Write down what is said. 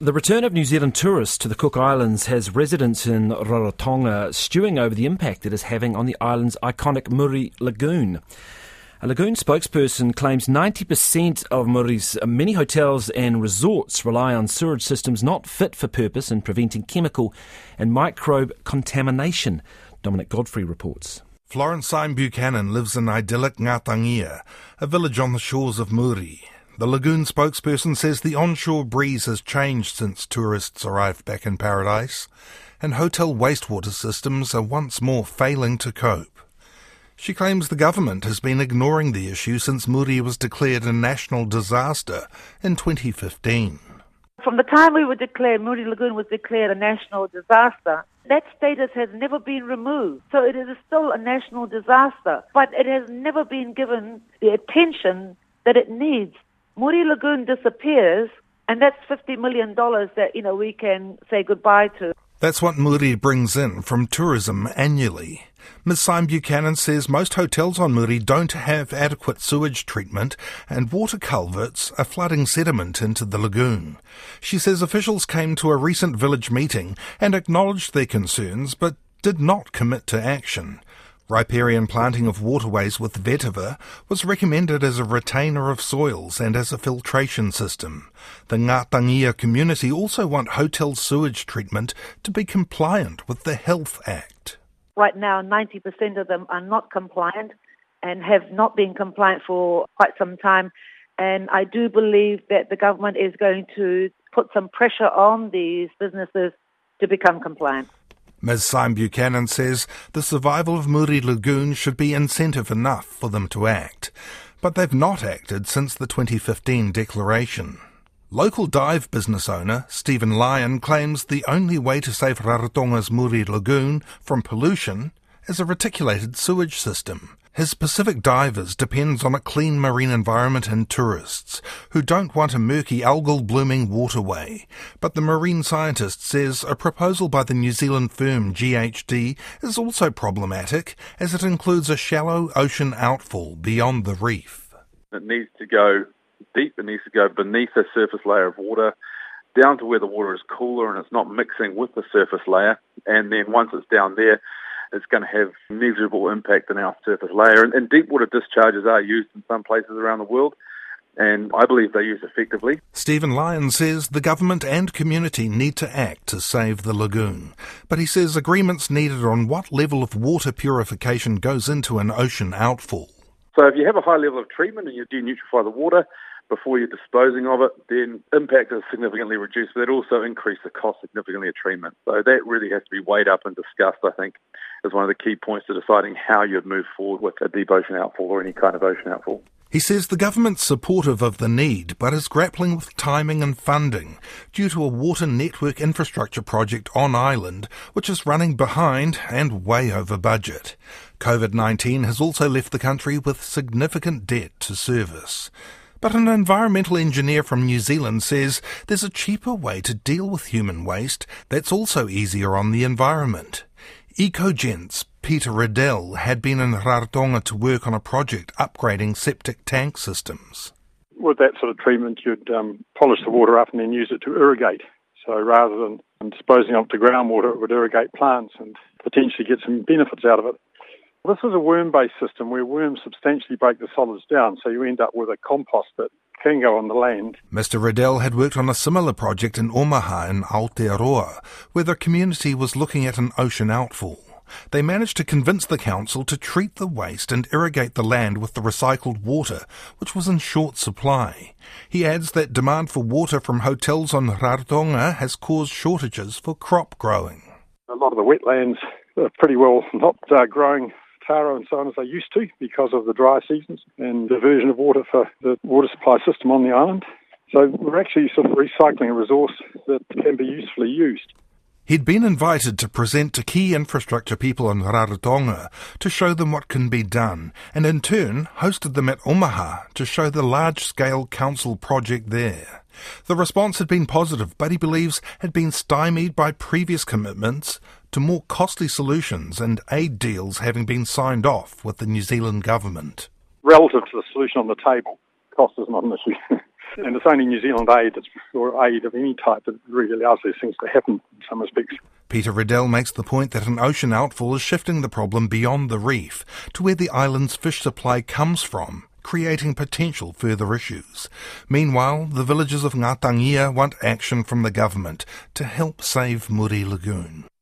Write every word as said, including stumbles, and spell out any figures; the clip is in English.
The return of New Zealand tourists to the Cook Islands has residents in Rarotonga stewing over the impact it is having on the island's iconic Muri Lagoon. A lagoon spokesperson claims ninety percent of Muri's many hotels and resorts rely on sewage systems not fit for purpose in preventing chemical and microbe contamination. Dominic Godfrey reports. Florence Syme Buchanan lives in idyllic Ngatangia, a village on the shores of Muri. The lagoon spokesperson says the onshore breeze has changed since tourists arrived back in paradise, and hotel wastewater systems are once more failing to cope. She claims the government has been ignoring the issue since Muri was declared a national disaster in twenty fifteen. From the time we were declared, Muri Lagoon was declared a national disaster, that status has never been removed. So it is still a national disaster, but it has never been given the attention that it needs. Muri Lagoon disappears, and that's fifty million dollars that, you know, we can say goodbye to. That's what Muri brings in from tourism annually. Miz Syme Buchanan says most hotels on Muri don't have adequate sewage treatment, and water culverts are flooding sediment into the lagoon. She says officials came to a recent village meeting and acknowledged their concerns, but did not commit to action. Riparian planting of waterways with vetiver was recommended as a retainer of soils and as a filtration system. The Ngatangia community also want hotel sewage treatment to be compliant with the Health Act. Right now, ninety percent of them are not compliant and have not been compliant for quite some time. And I do believe that the government is going to put some pressure on these businesses to become compliant. Miz Syme Buchanan says the survival of Muri Lagoon should be incentive enough for them to act, but they've not acted since the twenty fifteen declaration. Local dive business owner Stephen Lyon claims the only way to save Rarotonga's Muri Lagoon from pollution is a reticulated sewage system. His Pacific Divers depends on a clean marine environment and tourists, who don't want a murky algal-blooming waterway. But the marine scientist says a proposal by the New Zealand firm G H D is also problematic, as it includes a shallow ocean outfall beyond the reef. It needs to go deep, it needs to go beneath the surface layer of water, down to where the water is cooler and it's not mixing with the surface layer, and then once it's down there, it's going to have negligible impact on our surface layer. And, and deep water discharges are used in some places around the world, and I believe they're used effectively. Stephen Lyon says the government and community need to act to save the lagoon, but he says agreement's needed on what level of water purification goes into an ocean outfall. So if you have a high level of treatment and you denutrify the water before you're disposing of it, then impact is significantly reduced, but it also increases the cost significantly of treatment. So that really has to be weighed up and discussed, I think, as one of the key points to deciding how you'd move forward with a deep ocean outfall or any kind of ocean outfall. He says the government's supportive of the need, but is grappling with timing and funding due to a water network infrastructure project on island, which is running behind and way over budget. COVID nineteen has also left the country with significant debt to service. But an environmental engineer from New Zealand says there's a cheaper way to deal with human waste that's also easier on the environment. EcoGent's Peter Riddell had been in Rarotonga to work on a project upgrading septic tank systems. With that sort of treatment, you'd um, polish the water up and then use it to irrigate. So rather than disposing of it to groundwater, it would irrigate plants and potentially get some benefits out of it. This is a worm-based system where worms substantially break the solids down, so you end up with a compost that can go on the land. Mister Riddell had worked on a similar project in Omaha in Aotearoa, where the community was looking at an ocean outfall. They managed to convince the council to treat the waste and irrigate the land with the recycled water, which was in short supply. He adds that demand for water from hotels on Rarotonga has caused shortages for crop growing. A lot of the wetlands are pretty well not uh, growing taro and so on as they used to because of the dry seasons and diversion of water for the water supply system on the island. So we're actually sort of recycling a resource that can be usefully used. He'd been invited to present to key infrastructure people in Rarotonga to show them what can be done, and in turn hosted them at Omaha to show the large-scale council project there. The response had been positive, but he believes had been stymied by previous commitments to more costly solutions and aid deals having been signed off with the New Zealand government. Relative to the solution on the table, cost is not an issue. And it's only New Zealand aid that's, or aid of any type that really allows these things to happen in some respects. Peter Riddell makes the point that an ocean outfall is shifting the problem beyond the reef to where the island's fish supply comes from, creating potential further issues. Meanwhile, the villagers of Ngatangia want action from the government to help save Muri Lagoon.